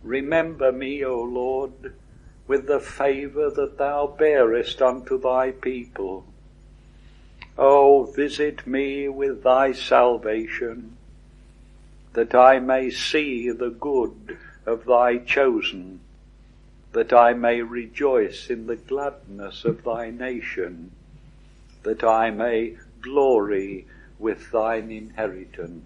Remember me, O Lord, with the favour that thou bearest unto thy people. O visit me with thy salvation, that I may see the good of thy chosen, that I may rejoice in the gladness of thy nation, that I may glory with thine inheritance.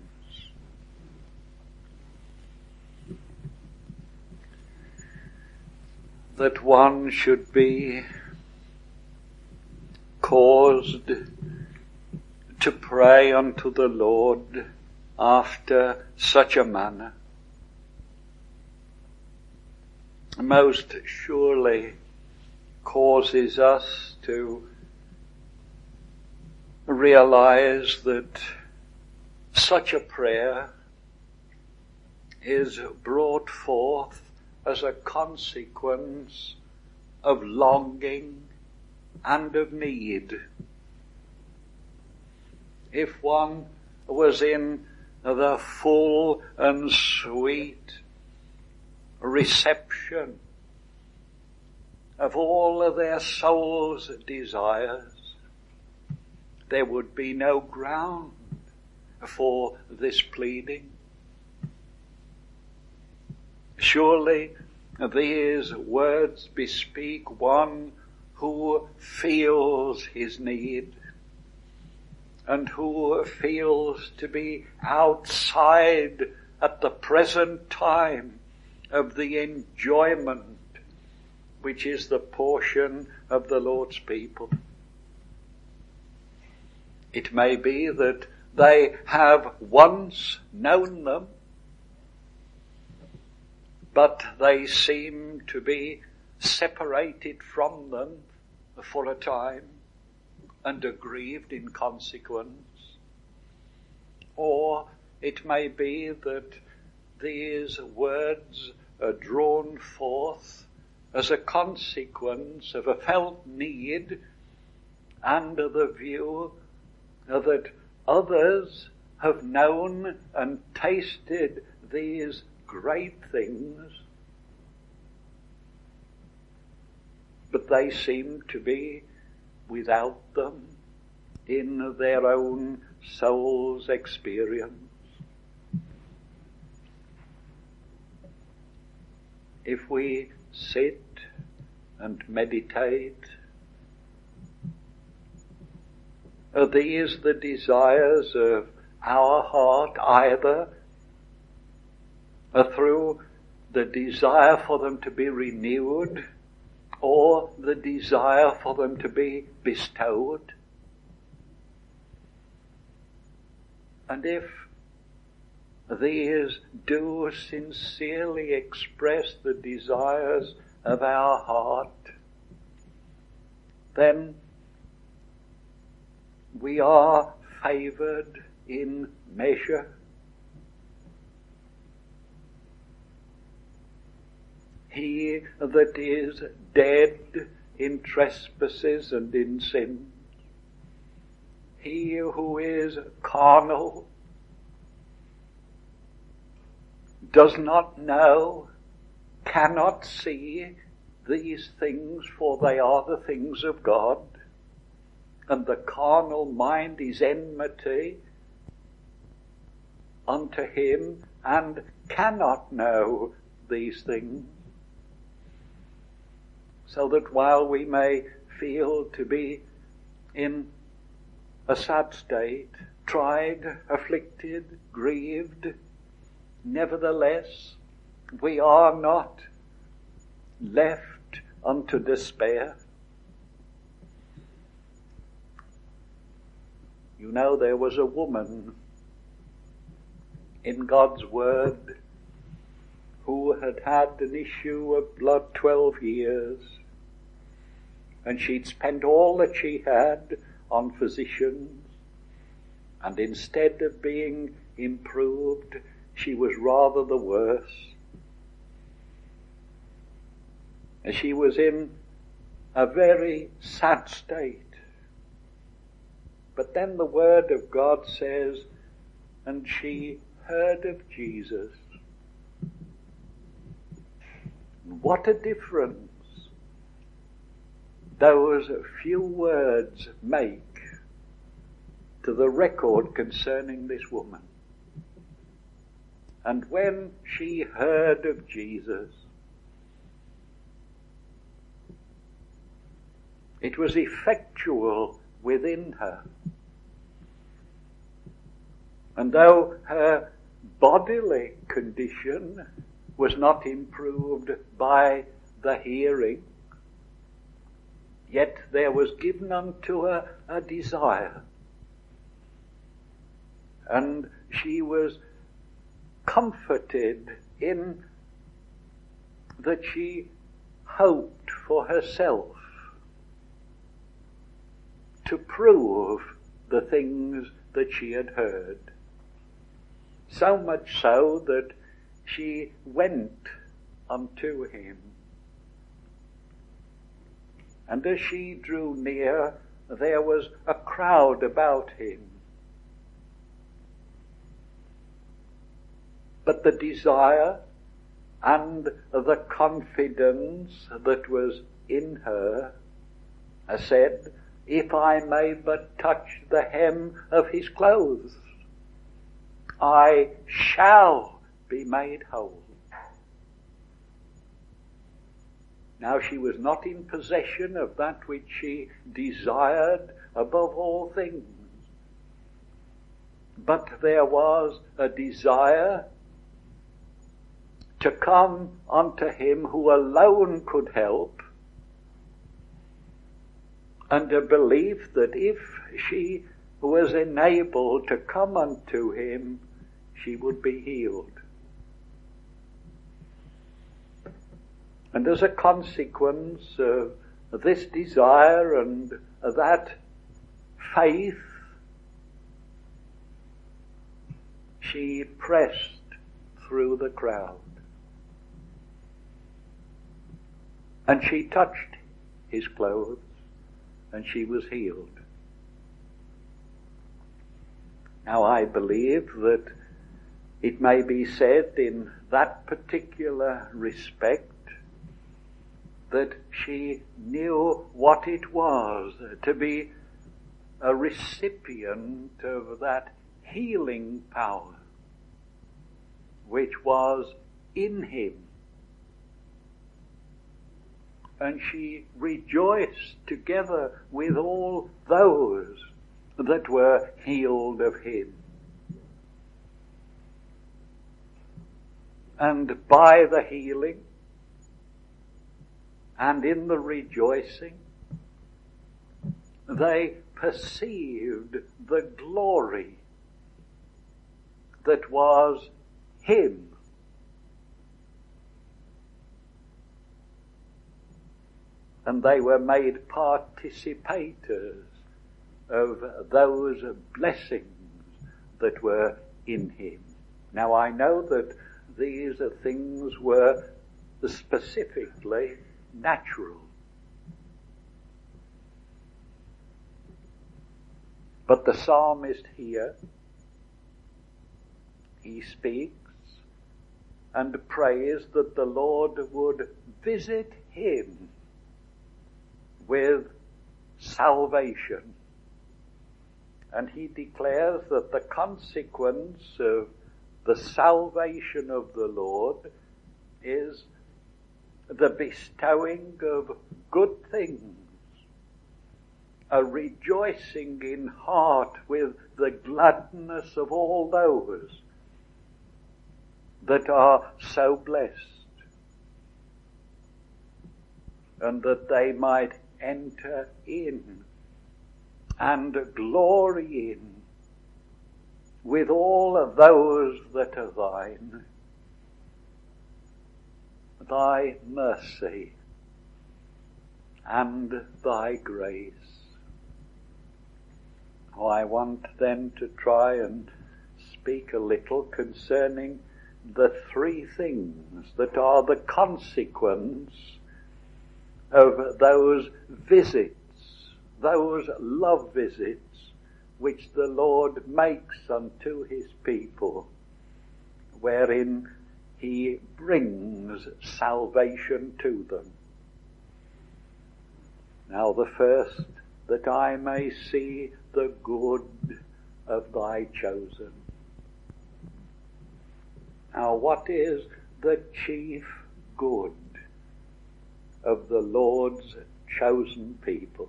That one should be caused to pray unto the Lord after such a manner most surely causes us to realize that such a prayer is brought forth as a consequence of longing and of need. If one was in the full and sweet reception of all of their soul's desires, there would be no ground for this pleading. Surely these words bespeak one who feels his need and who feels to be outside at the present time of the enjoyment which is the portion of the Lord's people. It may be that they have once known them, but they seem to be separated from them for a time and aggrieved in consequence. Or it may be that these words are drawn forth as a consequence of a felt need and the view that others have known and tasted these great things, but they seem to be without them in their own soul's experience. If we sit and meditate, are these the desires of our heart, either through the desire for them to be renewed or the desire for them to be bestowed? And if these do sincerely express the desires of our heart, then we are favoured in measure. He that is dead in trespasses and in sin, he who is carnal, does not know, cannot see these things, for they are the things of God. And the carnal mind is enmity unto him and cannot know these things. So that while we may feel to be in a sad state, tried, afflicted, grieved, nevertheless we are not left unto despair. You know, there was a woman in God's Word who had had an issue of blood 12 years, and she'd spent all that she had on physicians, and instead of being improved, she was rather the worse. And she was in a very sad state. But then the Word of God says, and she heard of Jesus. What a difference those few words make to the record concerning this woman. And when she heard of Jesus, it was effectual within her. And though her bodily condition was not improved by the hearing, yet there was given unto her a desire. And she was comforted in that she hoped for herself to prove the things that she had heard. So much so that she went unto him. And as she drew near, there was a crowd about him. But the desire and the confidence that was in her said, if I may but touch the hem of his clothes, I shall be made whole. Now she was not in possession of that which she desired above all things, but there was a desire to come unto him who alone could help, and a belief that if she was enabled to come unto him, she would be healed. And as a consequence of this desire and that faith, she pressed through the crowd. And she touched his clothes, and she was healed. Now I believe that it may be said in that particular respect that she knew what it was to be a recipient of that healing power which was in him. And she rejoiced together with all those that were healed of him. And by the healing and in the rejoicing, they perceived the glory that was him. And they were made participators of those blessings that were in him. Now I know that these things were specifically natural. But the psalmist here, he speaks and prays that the Lord would visit him with salvation. And he declares that the consequence of the salvation of the Lord is the bestowing of good things, a rejoicing in heart with the gladness of all those that are so blessed, and that they might enter in and glory in with all of those that are thine, thy mercy and thy grace. Oh, I want then to try and speak a little concerning the three things that are the consequence of those visits, those love visits which the Lord makes unto his people, wherein he he brings salvation to them. Now the first, that I may see the good of thy chosen. Now what is the chief good of the Lord's chosen people?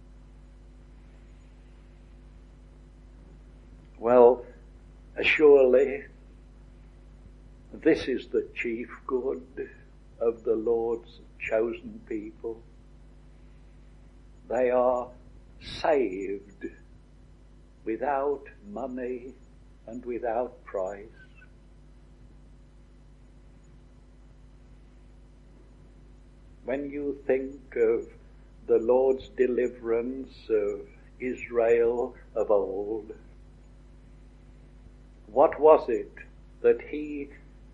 Well, surely this is the chief good of the Lord's chosen people. They are saved without money and without price. When you think of the Lord's deliverance of Israel of old, what was it that he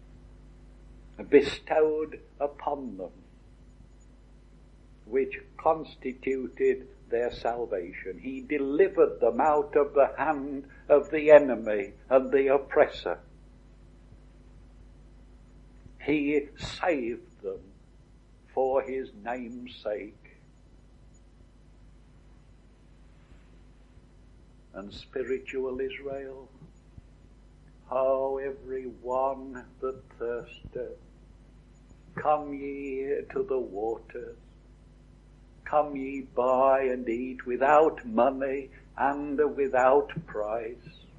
bestowed upon them which constituted their salvation? He delivered them out of the hand of the enemy and the oppressor. He saved them for his name's sake. And spiritual Israel, oh, every one that thirsteth, come ye to the waters, come ye buy and eat without money and without price.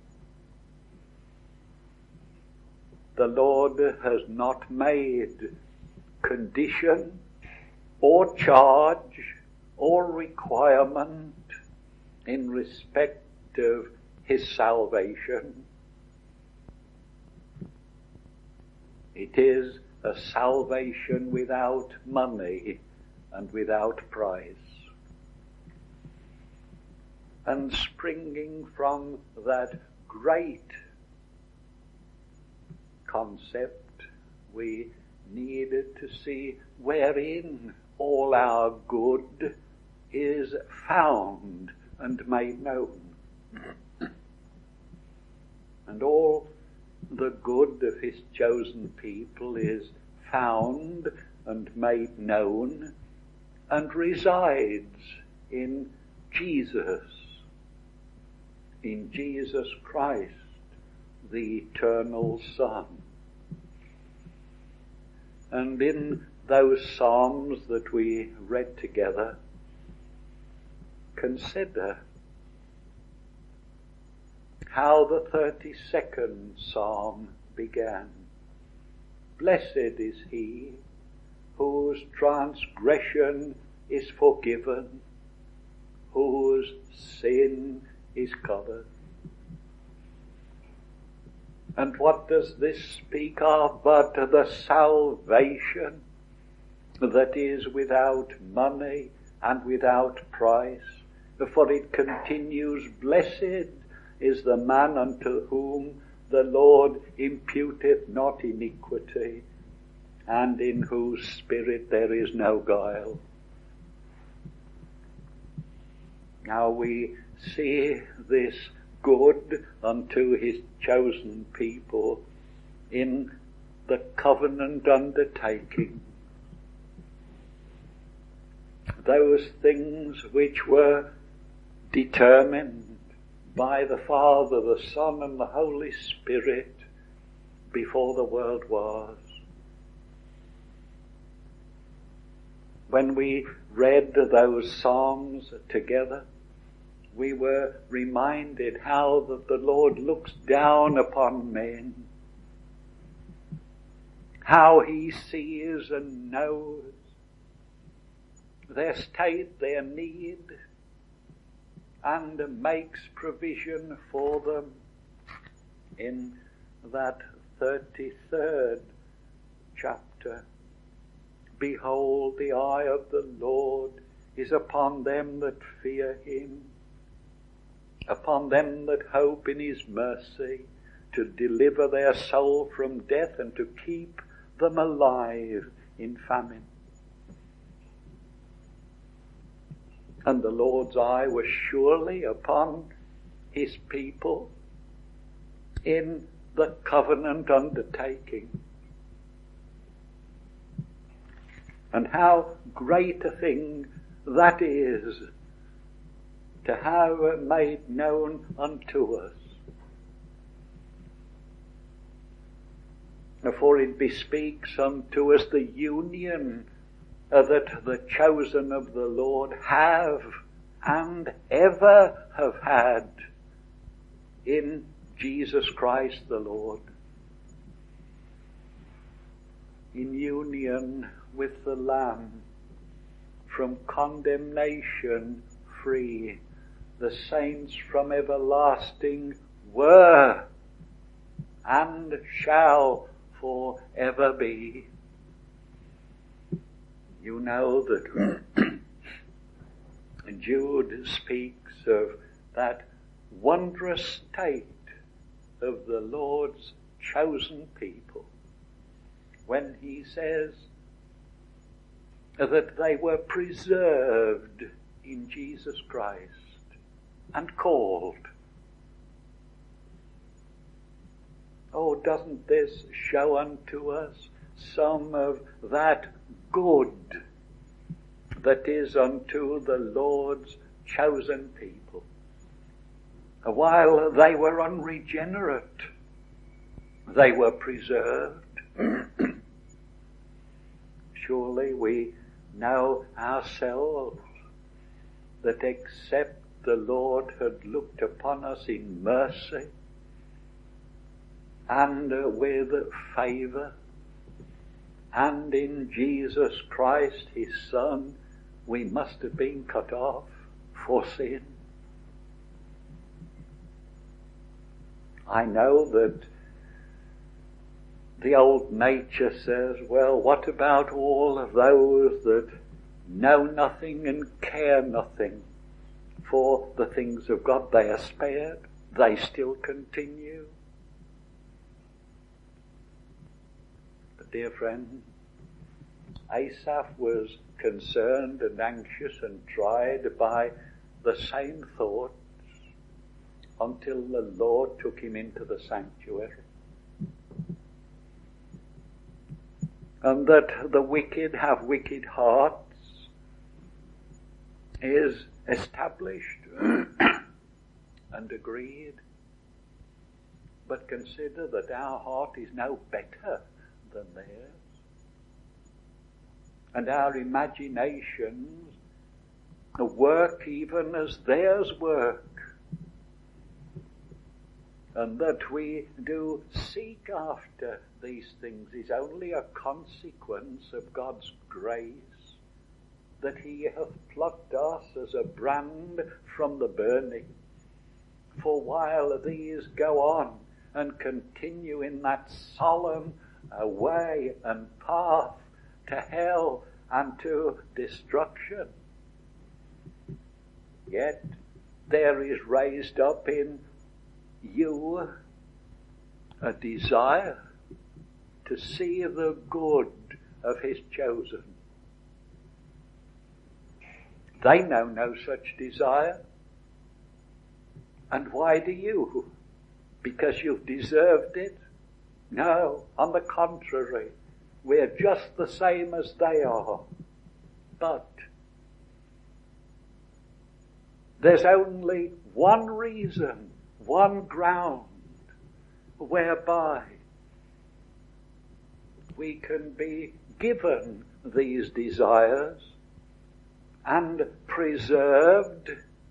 The Lord has not made condition or charge or requirement in respect of his salvation. It is a salvation without money and without price. And springing from that great concept, we needed to see wherein all our good is found and made known. And all the good of his chosen people is found and made known and resides in Jesus Christ, the eternal Son. And in those Psalms that we read together, consider how the 32nd Psalm began. Blessed is he whose transgression is forgiven, whose sin is covered. And what does this speak of but the salvation that is without money and without price? For it continues, blessed is the man unto whom the Lord imputeth not iniquity, and in whose spirit there is no guile. Now we see this good unto his chosen people in the covenant undertaking. Those things which were determined by the Father, the Son, and the Holy Spirit before the world was. When we read those Psalms together, we were reminded how that the Lord looks down upon men, how he sees and knows their state, their need, and makes provision for them. In that 33rd chapter, behold, the eye of the Lord is upon them that fear him, upon them that hope in his mercy, to deliver their soul from death and to keep them alive in famine. And the Lord's eye was surely upon his people in the covenant undertaking. And how great a thing that is to have made known unto us. For it bespeaks unto us the union that the chosen of the Lord have and ever have had in Jesus Christ the Lord. In union with the Lamb, from condemnation free, the saints from everlasting were and shall forever be. You know that Jude speaks of that wondrous state of the Lord's chosen people when he says that they were preserved in Jesus Christ and called. Oh, doesn't this show unto us some of that good that is unto the Lord's chosen people? While they were unregenerate, they were preserved. Surely we know ourselves that except the Lord had looked upon us in mercy and with favour, and in Jesus Christ his Son, we must have been cut off for sin. I know that the old nature says, well, what about all of those that know nothing and care nothing for the things of God? They are spared. They still continue. But dear friend, Asaph was concerned and anxious and tried by the same thoughts until the Lord took him into the sanctuary. And that the wicked have wicked hearts is established and agreed. But consider that our heart is no better than theirs. And our imaginations work even as theirs work. And that we do seek after these things is only a consequence of God's grace, that he hath plucked us as a brand from the burning. For while these go on and continue in that solemn way and path to hell and to destruction, yet there is raised up in you a desire to see the good of his chosen. They know no such desire. And why do you? Because you've deserved it? No, on the contrary, we're just the same as they are. But there's only one reason, one ground whereby we can be given these desires and preserved,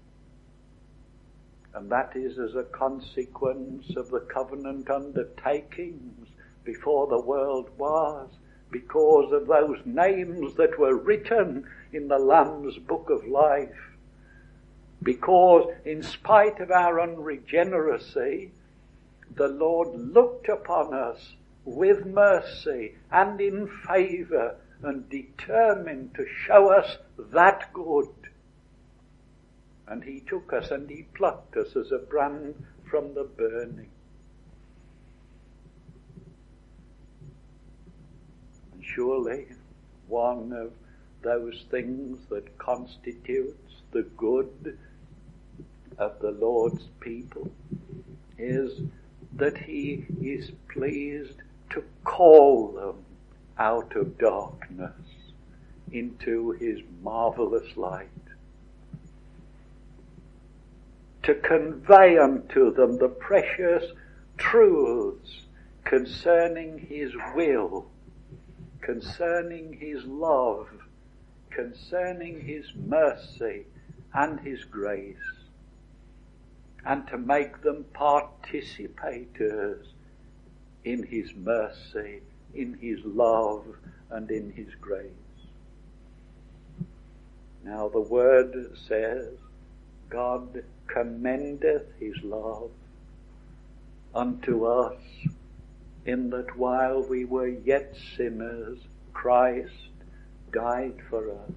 and that is as a consequence of the covenant undertakings before the world was, because of those names that were written in the Lamb's book of life. Because in spite of our unregeneracy, the Lord looked upon us with mercy and in favour and determined to show us that good. And he took us and he plucked us as a brand from the burning. And surely one of those things that constitutes the good of the Lord's people is that he is pleased to call them out of darkness into his marvelous light, to convey unto them the precious truths concerning his will, concerning his love, concerning his mercy and his grace, and to make them participators in his mercy, in his love, and in his grace. Now the word says, God commendeth his love unto us, in that while we were yet sinners, Christ died for us.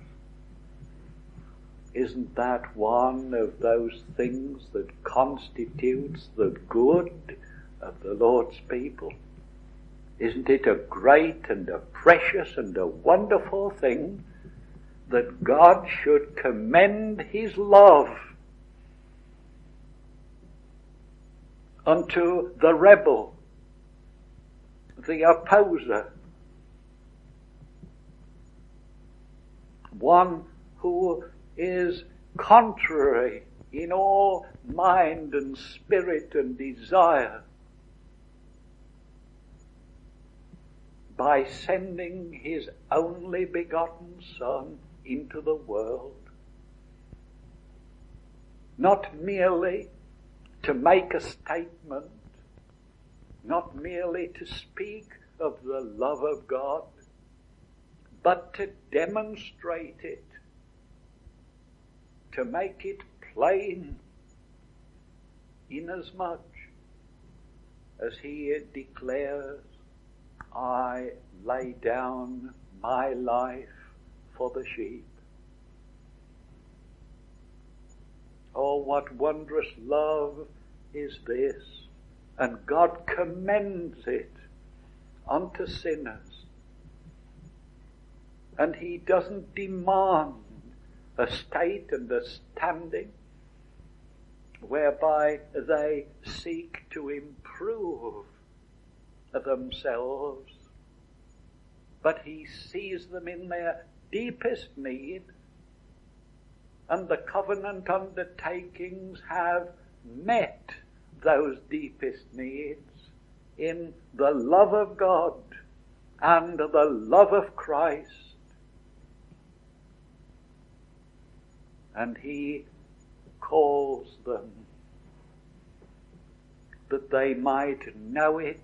Isn't that one of those things that constitutes the good of the Lord's people? Isn't it a great and a precious and a wonderful thing that God should commend his love unto the rebel, the opposer, one who is contrary in all mind and spirit and desire, by sending his only begotten Son into the world, not merely to make a statement, not merely to speak of the love of God, but to demonstrate it, to make it plain, inasmuch as he declares, I lay down my life for the sheep. Oh, what wondrous love is this! And God commends it unto sinners. And he doesn't demand a state and a standing whereby they seek to improve themselves, but he sees them in their deepest need, and the covenant undertakings have met those deepest needs in the love of God and the love of Christ. And he calls them that they might know it,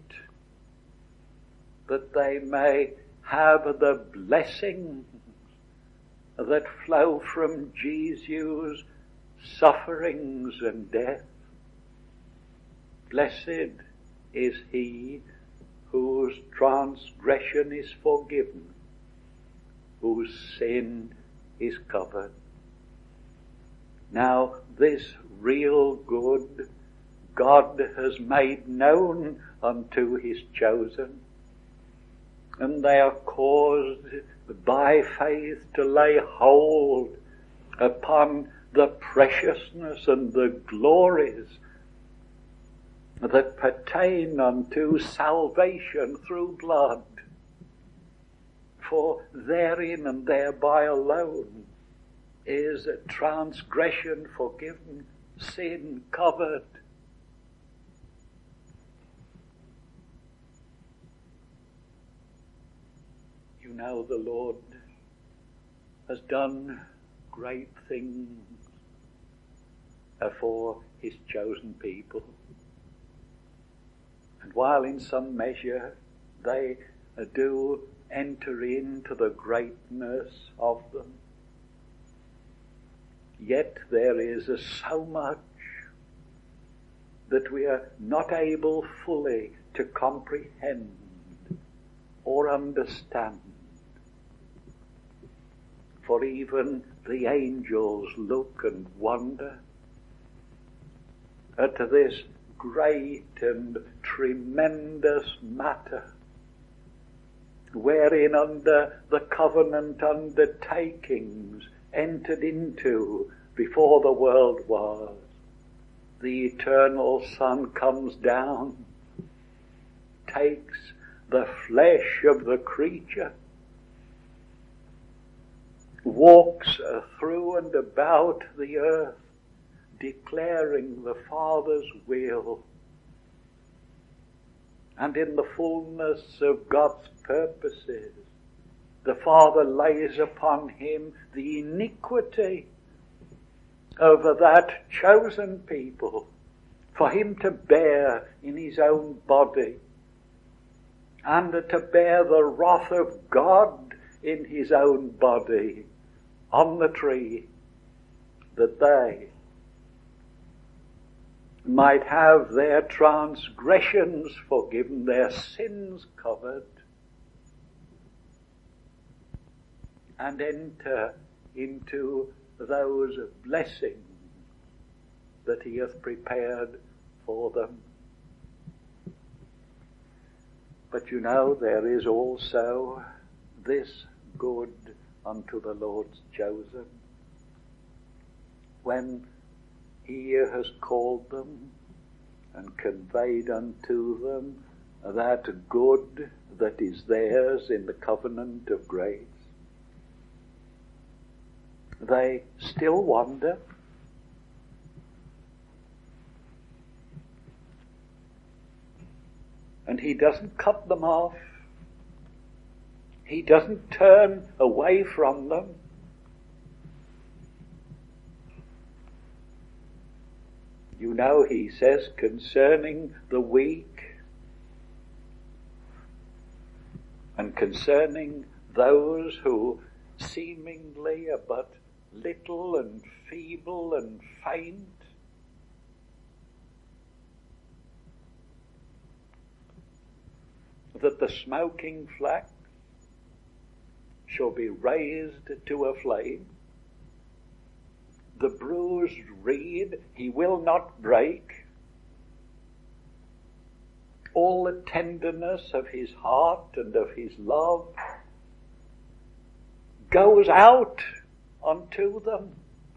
that they may have the blessings that flow from Jesus' sufferings and death. Blessed is he whose transgression is forgiven, whose sin is covered. Now this real good God has made known unto his chosen, and they are caused by faith to lay hold upon the preciousness and the glories that pertain unto salvation through blood. For therein and thereby alone is transgression forgiven, sin covered. You know, the Lord has done great things for his chosen people. And while in some measure they do enter into the greatness of them, yet there is so much that we are not able fully to comprehend or understand. For even the angels look and wonder at this great and tremendous matter, wherein under the covenant undertakings entered into before the world was, the eternal Son comes down, takes the flesh of the creature, walks through and about the earth, declaring the Father's will. And in the fullness of God's purposes, the Father lays upon him the iniquity over that chosen people, for him to bear in his own body, and to bear the wrath of God in his own body on the tree, that they might have their transgressions forgiven, their sins covered, and enter into those blessings that he hath prepared for them. But you know, there is also this good unto the Lord's chosen, when he has called them and conveyed unto them that good that is theirs in the covenant of grace. They still wander. And he doesn't cut them off. He doesn't turn away from them. You know, he says concerning the weak and concerning those who seemingly are but little and feeble and faint, that the smoking flax shall be raised to a flame. The bruised reed he will not break. All the tenderness of his heart and of his love goes out unto them.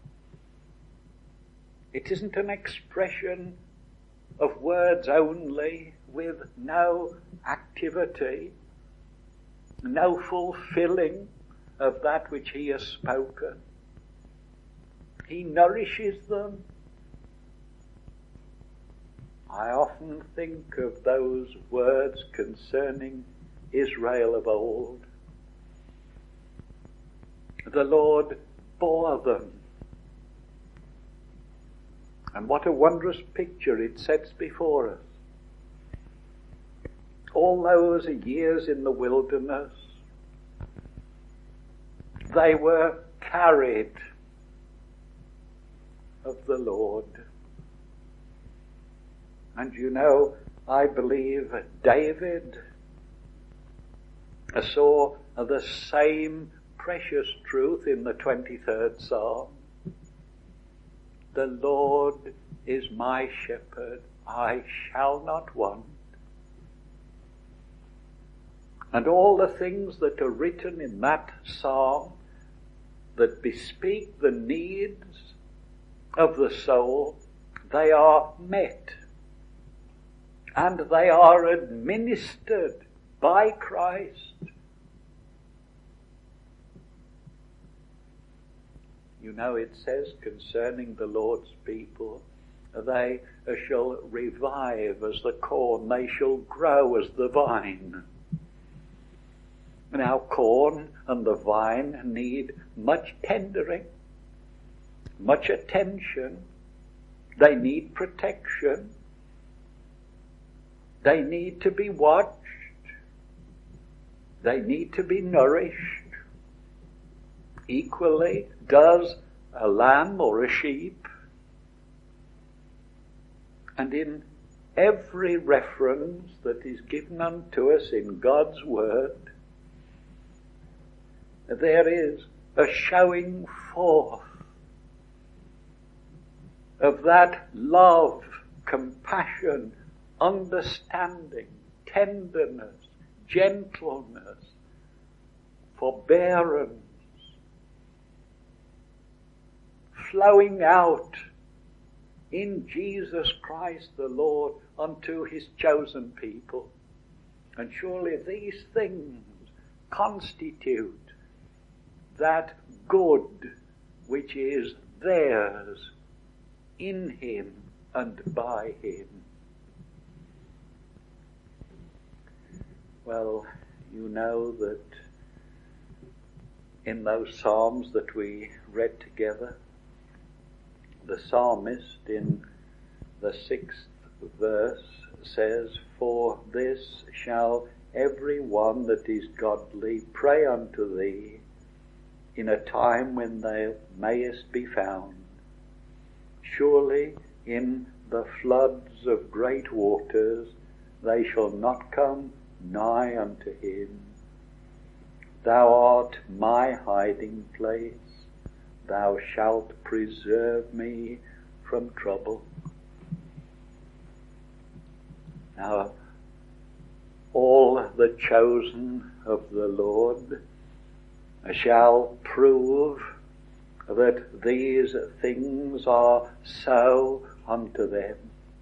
It isn't an expression of words only, with no activity, no fulfilling of that which he has spoken. He nourishes them. I often think of those words concerning Israel of old. The Lord bore them. And what a wondrous picture it sets before us. All those years in the wilderness, they were carried of the Lord. And you know, I believe David saw the same precious truth in the 23rd Psalm. The Lord is my shepherd, I shall not want. And all the things that are written in that psalm that bespeak the needs of the soul, they are met and they are administered by Christ. You know, it says concerning the Lord's people, they shall revive as the corn, they shall grow as the vine. Now, corn and the vine need much tendering, much attention. They need protection. They need to be watched. They need to be nourished. Equally does a lamb or a sheep. And in every reference that is given unto us in God's word, there is a showing forth of that love, compassion, understanding, tenderness, gentleness, forbearance, flowing out in Jesus Christ the Lord unto his chosen people. And surely these things constitute that good which is theirs in him and by him. Well, you know that in those Psalms that we read together, the psalmist in the 6th verse says, "For this shall every one that is godly pray unto thee in a time when thou mayest be found. Surely in the floods of great waters they shall not come nigh unto him. Thou art my hiding place, thou shalt preserve me from trouble." Now, all the chosen of the Lord shall prove that these things are so unto them.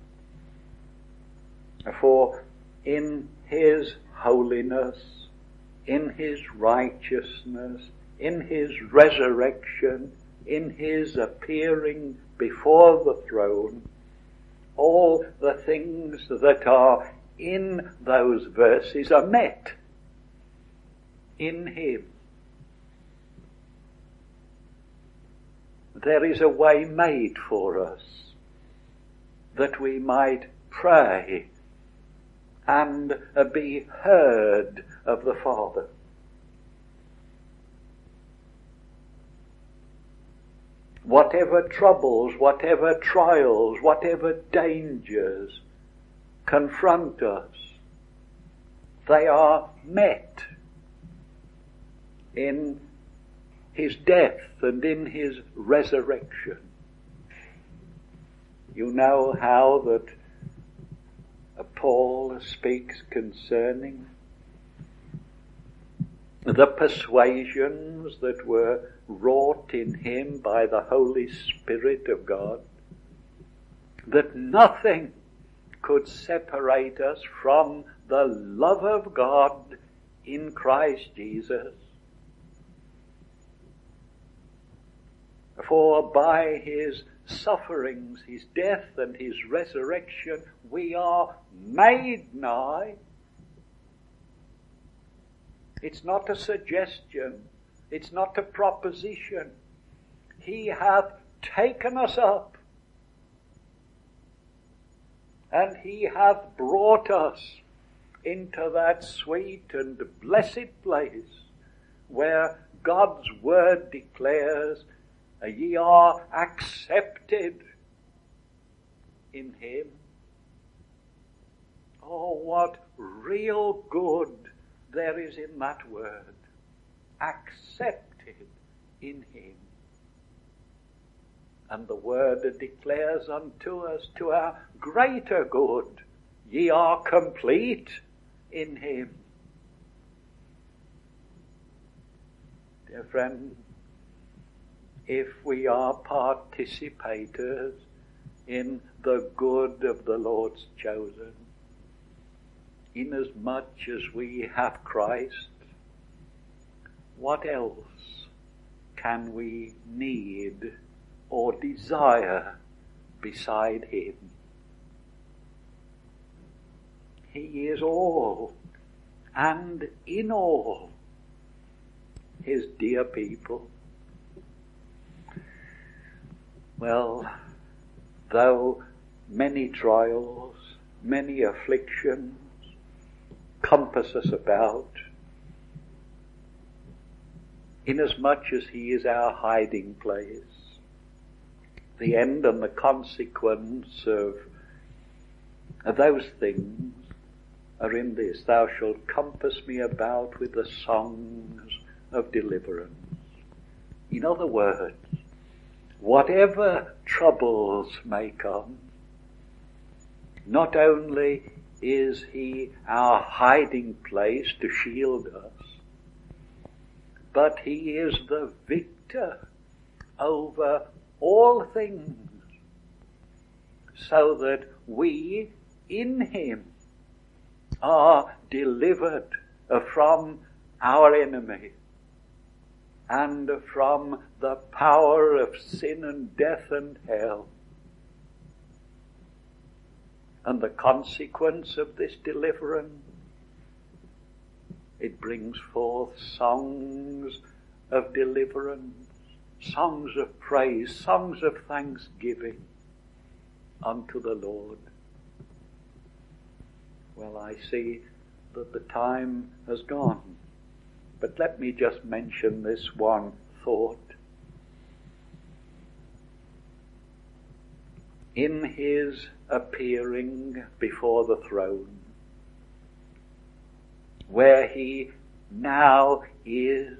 For in his holiness, in his righteousness, in his resurrection, in his appearing before the throne, all the things that are in those verses are met in him. There is a way made for us that we might pray and be heard of the Father. Whatever troubles, whatever trials, whatever dangers confront us, they are met in his death and in his resurrection. You know how that Paul speaks concerning the persuasions that were wrought in him by the Holy Spirit of God, that nothing could separate us from the love of God in Christ Jesus. For by his sufferings, his death and his resurrection, we are made nigh. It's not a suggestion. It's not a proposition. He hath taken us up, and he hath brought us into that sweet and blessed place where God's word declares, "Ye are accepted in him." Oh, what real good there is in that word. Accepted in him. And the word declares unto us, to our greater good, "Ye are complete in him." Dear friend, if we are participators in the good of the Lord's chosen, inasmuch as we have Christ, what else can we need or desire beside him? He is all and in all his dear people. Well, though many trials, many afflictions compass us about, inasmuch as he is our hiding place, the end and the consequence of those things are in this: "Thou shalt compass me about with the songs of deliverance." In other words, whatever troubles may come, not only is he our hiding place to shield us, but he is the victor over all things, so that we in him are delivered from our enemy and from the power of sin and death and hell. And the consequence of this deliverance, it brings forth songs of deliverance, songs of praise, songs of thanksgiving unto the Lord. Well, I see that the time has gone, but let me just mention this one thought. In his appearing before the throne, where he now is,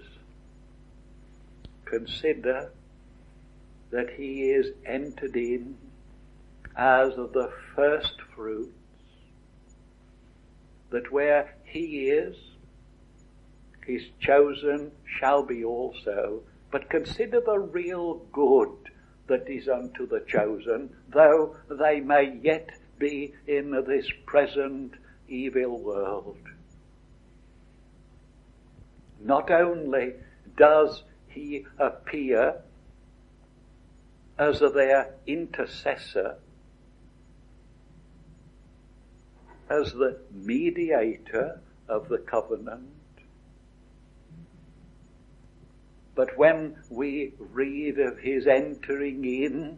consider that he is entered in as the first fruits, that where he is, his chosen shall be also. But consider the real good that is unto the chosen, though they may yet be in this present evil world. Not only does he appear as their intercessor, as the mediator of the covenant, but when we read of his entering in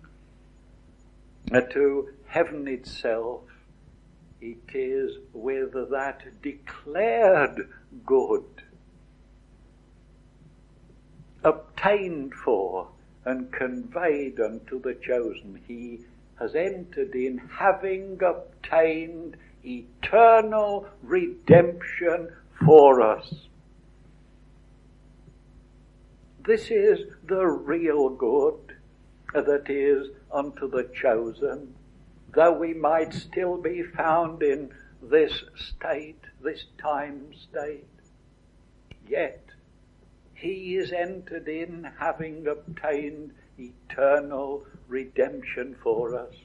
to heaven itself, it is with that declared good, obtained for and conveyed unto the chosen. He has entered in, having obtained eternal redemption for us. This is the real good that is unto the chosen, though we might still be found in this state, this time state. Yet he is entered in, having obtained eternal redemption for us.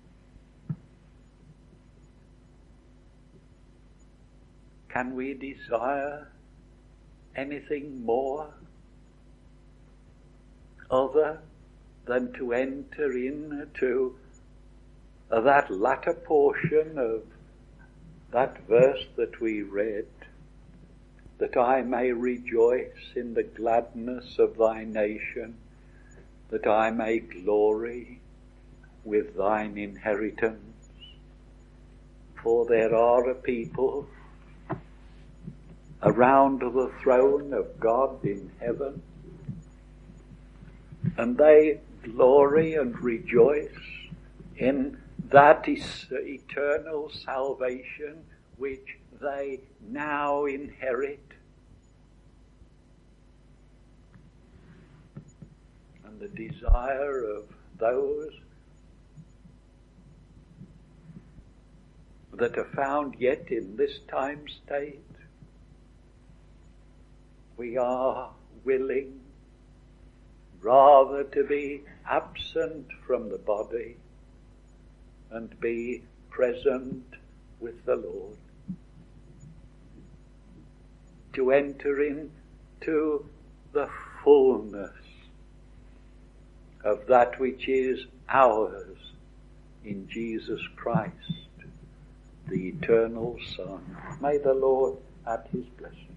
Can we desire anything more other than to enter into that latter portion of that verse that we read, that I may rejoice in the gladness of thy nation, that I may glory with thine inheritance? For there are a people around the throne of God in heaven, and they glory and rejoice in that eternal salvation which they now inherit. And the desire of those that are found yet in this time state, we are willing rather to be absent from the body and be present with the Lord, to enter into the fullness of that which is ours in Jesus Christ, the eternal Son. May the Lord add his blessing.